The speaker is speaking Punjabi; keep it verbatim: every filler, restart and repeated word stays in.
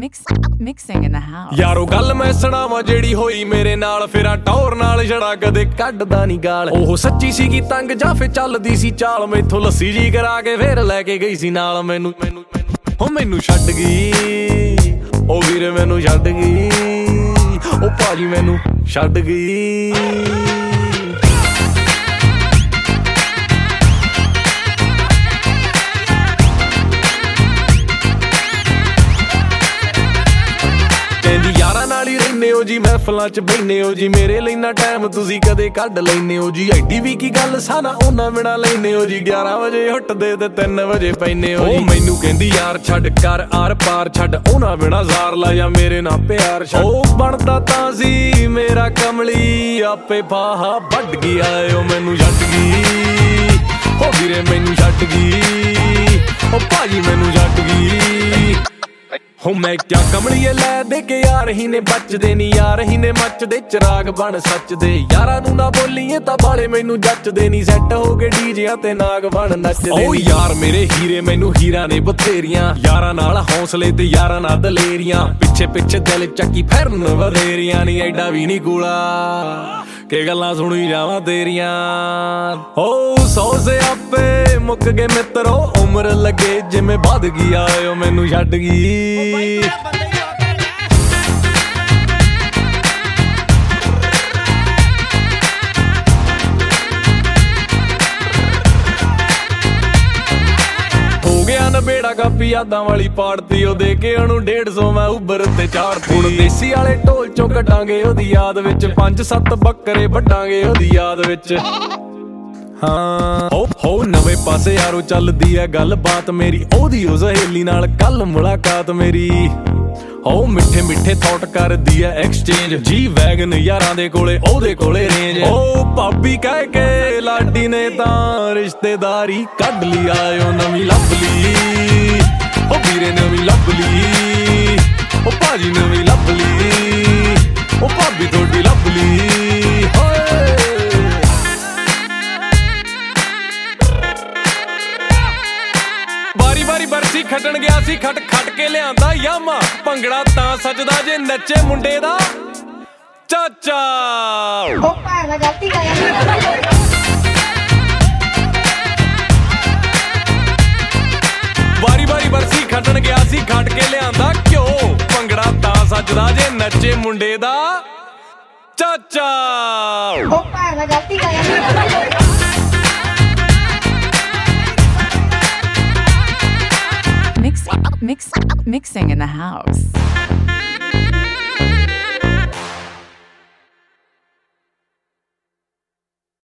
Mix, mixing in the house. ਯਾਰੋ ਗੱਲ ਮੈਂ ਸੁਣਾਵਾਂ ਜਿਹੜੀ ਹੋਈ ਮੇਰੇ ਨਾਲ, ਫਿਰਾਂ ਟੌਰ ਨਾਲ ਛੜਾ ਕਦੇ ਕੱਢਦਾ ਨੀ ਗਾਲ। ਉਹ ਸੱਚੀ ਸੀਗੀ ਤੰਗ ਜਾਂ ਫੇ ਚੱਲਦੀ ਸੀ ਚਾਲ, ਮੈਥੋਂ ਲੱਸੀ ਜੀ ਕਰਾ ਕੇ ਫੇਰ ਲੈ ਕੇ ਗਈ ਸੀ ਨਾਲ। ਮੈਨੂੰ ਮੈਨੂੰ ਹੋ ਮੈਨੂੰ ਛੱਡ ਗਈ, ਉਹ ਵੀਰੇ ਮੈਨੂੰ ਛੱਡ ਗਈ, ਉਹ ਭਾਜੀ ਮੈਨੂੰ ਛੱਡ ਗਈ। ਕਹਿੰਦੀ ਯਾਰਾਂ ਨਾਲ ਹੀ ਰਹਿੰਦੇ ਹੋ ਜੀ, ਮਹਿਫਲਾਂ ਚ ਬਹਿੰਦੇ ਹੋ ਜੀ, ਮੇਰੇ ਲਈ ਨਾ ਟਾਈਮ ਤੁਸੀਂ ਕਦੇ ਕੱਢ ਲੈਂਦੇ ਹੋ ਜੀ। ਐਡੀ ਵੀ ਕੀ ਗੱਲ ਸਾਨਾ ਉਹਨਾਂ ਬਿਨਾ ਲੈਂਦੇ ਹੋ ਜੀ, ਗਿਆਰਾਂ ਵਜੇ ਉੱਠਦੇ ਤੇ ਤਿੰਨ ਵਜੇ ਪੈਂਦੇ ਹੋ ਜੀ। ਉਹ ਮੈਨੂੰ ਕਹਿੰਦੀ ਯਾਰ ਛੱਡ ਕਰ ਆਰ ਪਾਰ ਛੱਡ, ਉਹਨਾਂ ਬਿਨਾ ਜ਼ਾਰ ਲਾ ਜਾਂ ਮੇਰੇ ਨਾਲ ਪਿਆਰ ਛੱਡ। ਉਹ ਬਣਦਾ ਤਾਂ ਸੀ ਮੇਰਾ ਕਮਲੀ, ਆਪੇ ਫਾਹਾ ਵੱਢ ਗਿਆ ਉਹ ਮੈਨੂੰ ਛੱਡ ਗਈ। ਉਹ ਵੀਰੇ ਮੈਨੂੰ ਛੱਡ ਗਈ, ਉਹ ਭਾਜੀ ਮੈਨੂੰ ਛੱਡ ਗਈ। ਹੋ ਮੈਂ ਕਿਆ ਕਮਲੀਏ ਲੈ ਦੇ ਕੇ ਯਾਰ ਹੀ ਨੇ ਬਚਦੇ ਨੀ, ਯਾਰ ਹੀ ਨੇ ਮੱਚਦੇ ਚਿਰਾਗ ਬਣ ਸੱਚ ਦੇ। ਯਾਰਾਂ ਨੂੰ ਨਾ ਬੋਲੀਏ ਤਾਂ ਬਾਲੇ ਮੈਨੂੰ ਜੱਚਦੇ ਨੀ, ਸੈੱਟ ਹੋ ਕੇ ਡੀਜਿਆਂ ਤੇ ਨਾਗ ਬਣ ਨੱਚਦੇ। ਓ ਯਾਰ ਮੇਰੇ ਹੀਰੇ ਮੈਨੂੰ ਹੀਰਾ ਨੇ ਬਥੇਰੀਆਂ, ਯਾਰਾਂ ਨਾਲ ਹੌਸਲੇ ਤੇ ਯਾਰਾਂ ਨਾਲ ਦਲੇਰੀਆਂ। ਪਿੱਛੇ ਪਿੱਛੇ ਦਿਲ ਚੱਕੀ ਫਿਰਨ ਵਧੇਰੀਆਂ ਨੀ, ਐਡਾ ਵੀ ਨੀ ਗੂਲਾ ਕਿ ਗੱਲਾਂ ਸੁਣੀ ਜਾਵਾਂ ਤੇਰੀਆਂ। ਹੋ ਸੌ ਸਿਆਪੇ ਮੁੱਕ ਗਏ ਮਿੱਤਰੋ, ਉਮਰ ਲੱਗੇ ਜਿਵੇਂ ਵੱਧ ਗਈ ਆਇਓ ਮੈਨੂੰ ਛੱਡ ਗਈ। ਹੋ ਗਿਆ ਨਬੇੜਾ ਕਾਪੀ ਯਾਦਾਂ ਵਾਲੀ ਪਾੜਤੀ, ਉਹ ਦੇ ਕੇ ਉਹਨੂੰ ਡੇਢ ਸੌ ਮੈਂ ਉਬਰ ਤੇ ਚਾੜਤੀ। ਹੁਣ ਦੇਸੀ ਵਾਲੇ ਢੋਲ ਚੋਂ ਕੱਢਾਂਗੇ ਉਹਦੀ ਯਾਦ ਵਿੱਚ, ਪੰਜ ਸੱਤ ਬੱਕਰੇ ਵੱਢਾਂਗੇ ਉਹਦੀ ਯਾਦ ਵਿੱਚ। ਹਾਂ ਹੋ ਹੋ ਨਵੇਂ ਪਾਸੇ ਯਾਰੋ ਚੱਲਦੀ ਐ ਗੱਲਬਾਤ ਮੇਰੀ, ਉਹਦੀ ਉਹ ਸਹੇਲੀ ਨਾਲ ਕੱਲ ਮੁਲਾਕਾਤ ਮੇਰੀ। ਹੋ ਮਿੱਠੇ ਮਿੱਠੇ ਥੌਟ ਕਰਦੀ ਐ ਐਕਸਚੇਂਜ, ਜੀ ਵੈਗਨ ਯਾਰਾਂ ਦੇ ਕੋਲੇ ਉਹਦੇ ਕੋਲੇ ਰੇਂਜ। ਓ ਭਾਬੀ ਕਹਿ ਕੇ ਲਾਡੀ ਨੇ ਤਾਂ ਰਿਸ਼ਤੇਦਾਰੀ ਕੱਢ ਲਈ, ਆਇਓ ਨਵੀਂ ਲੱਭ ਲਈ। ਓ ਵੀਰੇ ਨਵੀਂ ਲੱਭ ਲਈ, ਓ ਭਾਜੀ ਨਵੀਂ ਲੱਭ ਲਈ, ਓ ਭਾਬੀ ਤੁਹਾਡੀ ਲੱਭ ਲਈ। ਵਾਰੀ ਵਾਰੀ ਬਰਸੀ ਖੱਟਣ ਗਿਆ ਸੀ, ਖੱਟ ਖੱਟ ਕੇ ਲਿਆਂਦਾ ਯਾਮਾ। ਭੰਗੜਾ ਤਾਂ ਸੱਜਦਾ ਜੇ ਨੱਚੇ ਮੁੰਡੇ ਦਾ ਚਾਚਾ। ਉਹ ਭਾਵੇਂ ਗਲਤੀ ਕਰਿਆ। ਵਾਰੀ ਵਾਰੀ ਬਰਸੀ ਖੱਟਣ ਗਿਆ ਸੀ, ਖੱਟ ਕੇ ਲਿਆਂਦਾ ਘਿਓ। ਭੰਗੜਾ ਤਾਂ ਸੱਜਦਾ ਜੇ ਨੱਚੇ ਮੁੰਡੇ ਦਾ ਚਾਚਾ। ਉਹ ਭਾਵੇਂ ਗਲਤੀ ਕਰਿਆ। Mix, mix, mixing in the house.